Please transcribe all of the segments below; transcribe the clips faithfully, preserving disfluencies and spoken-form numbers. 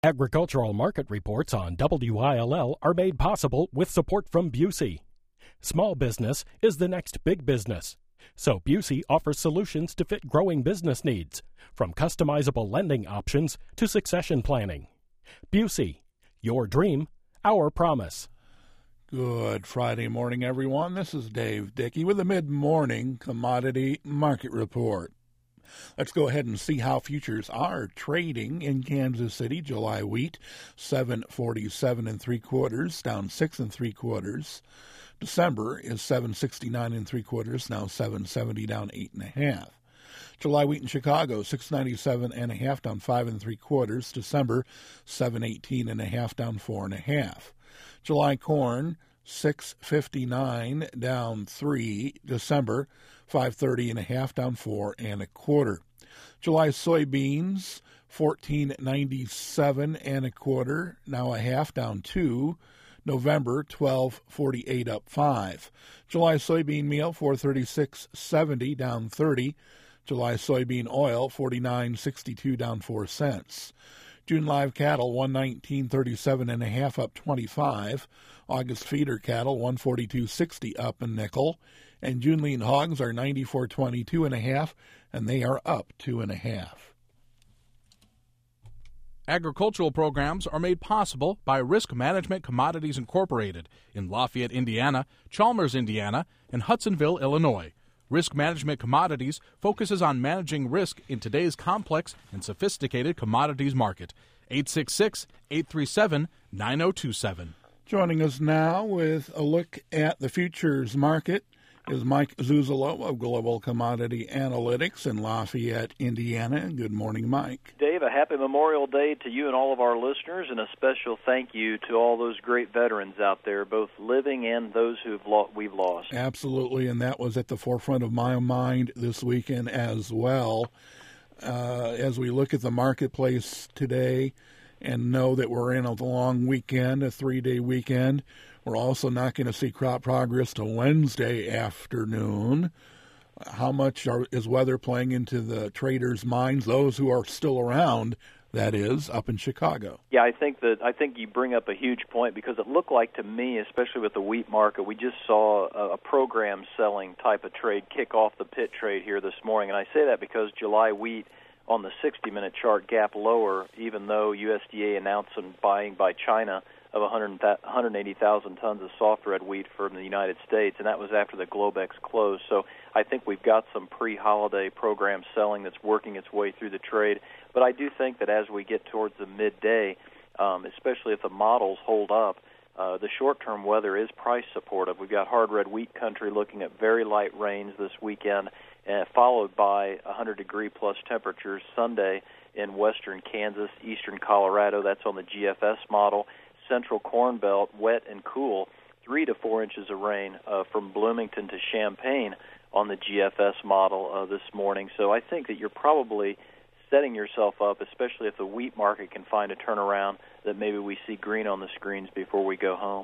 Agricultural market reports on W I L L are made possible with support from Busey. Small business is the next big business. So Busey offers solutions to fit growing business needs, from customizable lending options to succession planning. Busey, your dream, our promise. Good Friday morning, everyone. This is Dave Dickey with the mid-morning commodity market report. Let's go ahead and see how futures are trading in Kansas City. July wheat, seven forty-seven and three quarters, down six and three quarters. December is seven sixty-nine and three quarters, now seven seventy, down eight and a half. July wheat in Chicago, six ninety-seven and a half, down five and three quarters. December, seven eighteen and a half, down four and a half. July corn, six fifty-nine, down three. December, five thirty and a half, down four and a quarter. July soybeans, fourteen ninety-seven and a quarter, now a half, down two. November, twelve forty-eight, up five. July soybean meal, four thirty-six seventy, down thirty. July soybean oil, forty-nine sixty-two, down four cents. June live cattle, one nineteen thirty-seven and a half, up twenty-five. August feeder cattle, one forty-two sixty, up a nickel. And June lean hogs are ninety-four twenty-two and a half, and they are up two and a half. Agricultural programs are made possible by Risk Management Commodities Incorporated in Lafayette, Indiana, Chalmers, Indiana, and Hudsonville, Illinois. Risk Management Commodities focuses on managing risk in today's complex and sophisticated commodities market. eight six six, eight three seven, nine zero two seven. Joining us now with a look at the futures market is Mike Zuzolo of Global Commodity Analytics in Lafayette, Indiana. Good morning, Mike. Dave, a happy Memorial Day to you and all of our listeners, and a special thank you to all those great veterans out there, both living and those who've lo- we've lost. Absolutely, and that was at the forefront of my mind this weekend as well. Uh, as we look at the marketplace today and know that we're in a long weekend, a three-day weekend, we're also not going to see crop progress till Wednesday afternoon. How much are, is weather playing into the traders' minds, those who are still around, that is, up in Chicago? Yeah, I think that I think you bring up a huge point, because it looked like to me, especially with the wheat market, we just saw a, a program selling type of trade kick off the pit trade here this morning. And I say that because July wheat on the sixty-minute chart gap lower, even though U S D A announced some buying by China of one hundred eighty thousand tons of soft red wheat from the United States, and that was after the Globex closed. So I think we've got some pre-holiday program selling that's working its way through the trade. But I do think that as we get towards the midday, um, especially if the models hold up, uh, the short-term weather is price supportive. We've got hard red wheat country looking at very light rains this weekend, uh, followed by one hundred degree plus temperatures Sunday in western Kansas, eastern Colorado. That's on the G F S model. Central Corn Belt, wet and cool, three to four inches of rain uh, from Bloomington to Champaign on the G F S model uh, this morning. So I think that you're probably setting yourself up, especially if the wheat market can find a turnaround, that maybe we see green on the screens before we go home.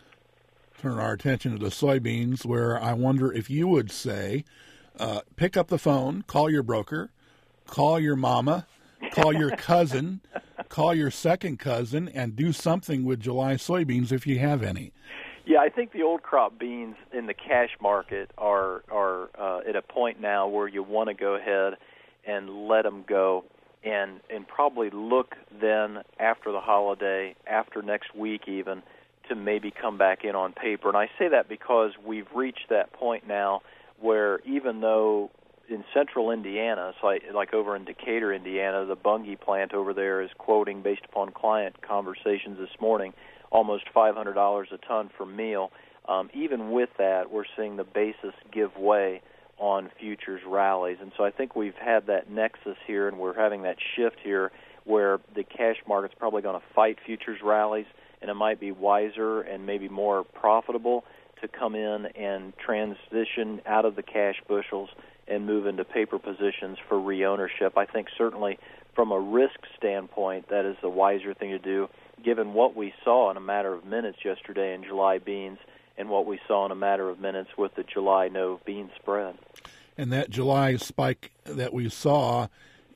Turn our attention to the soybeans, where I wonder if you would say, uh, pick up the phone, call your broker, call your mama, call your cousin, call your second cousin, and do something with July soybeans if you have any. Yeah, I think the old crop beans in the cash market are are uh, at a point now where you want to go ahead and let them go, and and probably look then after the holiday, after next week even, to maybe come back in on paper. And I say that because we've reached that point now where even though in central Indiana, so like, like over in Decatur, Indiana, the Bunge plant over there is quoting, based upon client conversations this morning, almost five hundred dollars a ton for meal. Um, even with that, we're seeing the basis give way on futures rallies. And so I think we've had that nexus here, and we're having that shift here where the cash market's probably going to fight futures rallies, and it might be wiser and maybe more profitable to come in and transition out of the cash bushels and move into paper positions for reownership. I think certainly from a risk standpoint, that is the wiser thing to do, given what we saw in a matter of minutes yesterday in July beans and what we saw in a matter of minutes with the July no bean spread. And that July spike that we saw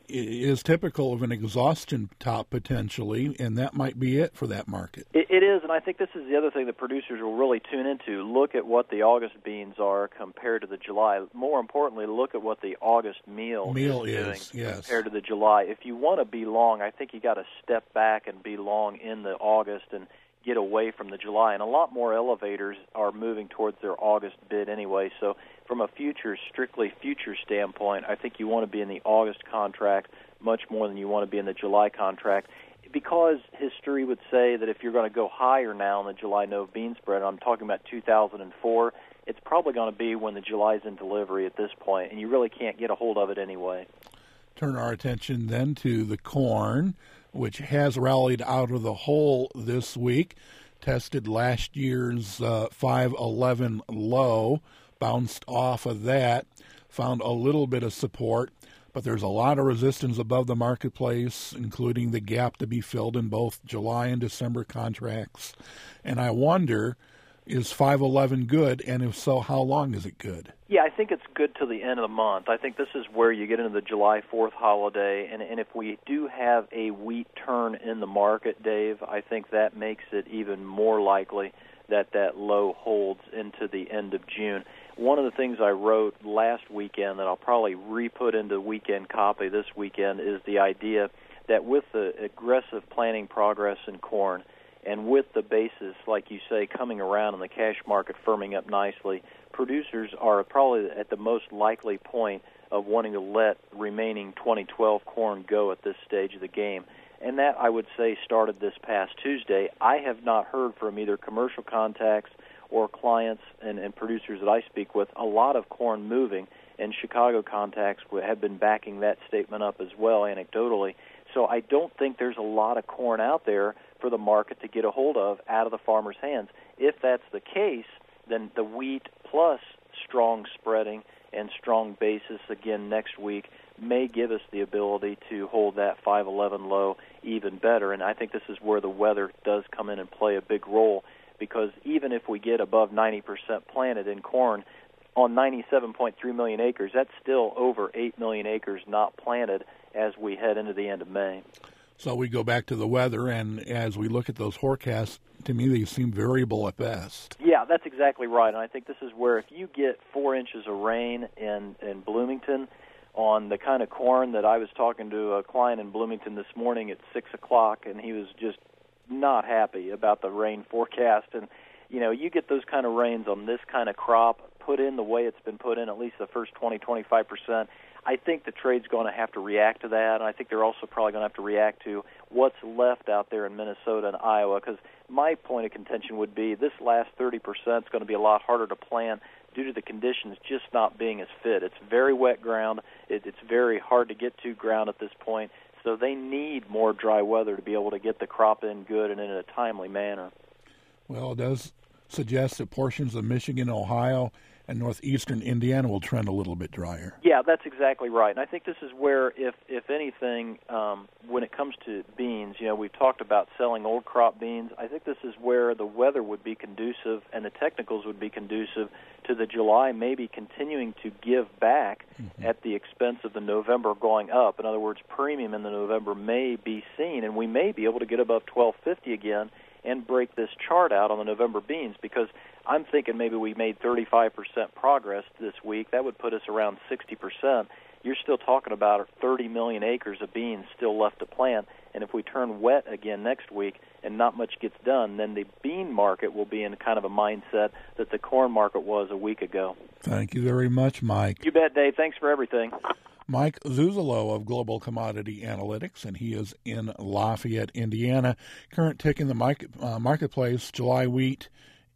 is typical of an exhaustion top potentially, and that might be it for that market. It, it is, and I think this is the other thing that producers will really tune into. Look at what the August beans are compared to the July. More importantly, look at what the August meal, meal is, doing is yes. compared to the July. If you want to be long, I think you got to step back and be long in the August and get away from the July. And a lot more elevators are moving towards their August bid anyway. So from a future, strictly future standpoint, I think you want to be in the August contract much more than you want to be in the July contract, because history would say that if you're going to go higher now in the July Nove bean spread, I'm talking about two thousand four, it's probably going to be when the July's in delivery at this point, and you really can't get a hold of it anyway. Turn our attention then to the corn, which has rallied out of the hole this week, tested last year's uh, five eleven low, bounced off of that, found a little bit of support, but there's a lot of resistance above the marketplace, including the gap to be filled in both July and December contracts. And I wonder, is five eleven good, and if so, how long is it good? Yeah, I think it's good till the end of the month. I think this is where you get into the July fourth holiday, and, and if we do have a wheat turn in the market, Dave, I think that makes it even more likely that that low holds into the end of June. One of the things I wrote last weekend that I'll probably re-put into weekend copy this weekend is the idea that with the aggressive planting progress in corn and with the basis, like you say, coming around and the cash market firming up nicely, producers are probably at the most likely point of wanting to let remaining twenty twelve corn go at this stage of the game. And that, I would say, started this past Tuesday. I have not heard from either commercial contacts or clients and, and producers that I speak with a lot of corn moving, and Chicago contacts have been backing that statement up as well anecdotally. So I don't think there's a lot of corn out there for the market to get a hold of out of the farmer's hands. If that's the case, then the wheat plus strong spreading and strong basis again next week may give us the ability to hold that five eleven low even better. And I think this is where the weather does come in and play a big role, because even if we get above ninety percent planted in corn on ninety-seven point three million acres, that's still over eight million acres not planted as we head into the end of May. So we go back to the weather, and as we look at those forecasts, to me they seem variable at best. Yeah, that's exactly right. And I think this is where if you get four inches of rain in, in Bloomington on the kind of corn that I was talking to a client in Bloomington this morning at six o'clock, and he was just not happy about the rain forecast. And, you know, you get those kind of rains on this kind of crop put in the way it's been put in, at least the first twenty, twenty-five percent, I think the trade's going to have to react to that, and I think they're also probably going to have to react to what's left out there in Minnesota and Iowa, because my point of contention would be this last thirty percent is going to be a lot harder to plant due to the conditions just not being as fit. It's very wet ground. It, it's very hard to get to ground at this point, so they need more dry weather to be able to get the crop in good and in a timely manner. Well, it does suggest that portions of Michigan, Ohio, and northeastern Indiana will trend a little bit drier. Yeah, that's exactly right. And I think this is where, if if anything, um, when it comes to beans, you know, we've talked about selling old crop beans. I think this is where the weather would be conducive and the technicals would be conducive to the July maybe continuing to give back mm-hmm. at the expense of the November going up. In other words, premium in the November may be seen, and we may be able to get above twelve fifty again and break this chart out on the November beans, because I'm thinking maybe we made thirty-five percent progress this week. That would put us around sixty percent. You're still talking about thirty million acres of beans still left to plant, and if we turn wet again next week and not much gets done, then the bean market will be in kind of a mindset that the corn market was a week ago. Thank you very much, Mike. You bet, Dave. Thanks for everything. Mike Zuzolo of Global Commodity Analytics, and he is in Lafayette, Indiana. Current tick in the market, uh, marketplace, July wheat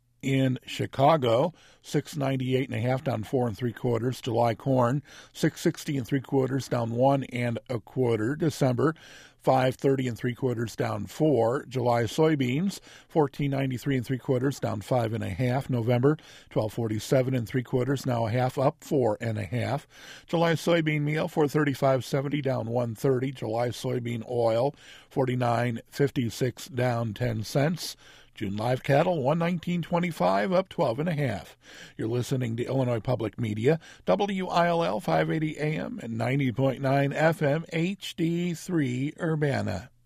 in Chicago, six ninety-eight and a half, down four and three quarters. July corn, six sixty and three quarters, down one and a quarter. December, five thirty and three quarters, down four. July soybeans, fourteen ninety-three and three quarters, down five and a half. November, twelve forty-seven and three quarters, now a half, up four and a half. July soybean meal, four thirty-five seventy, down one thirty. July soybean oil, forty-nine fifty-six, down ten cents. June live cattle one nineteen twenty-five, up twelve and a half. You're listening to Illinois Public Media, W I L L five eighty A M and ninety point nine F M H D three Urbana.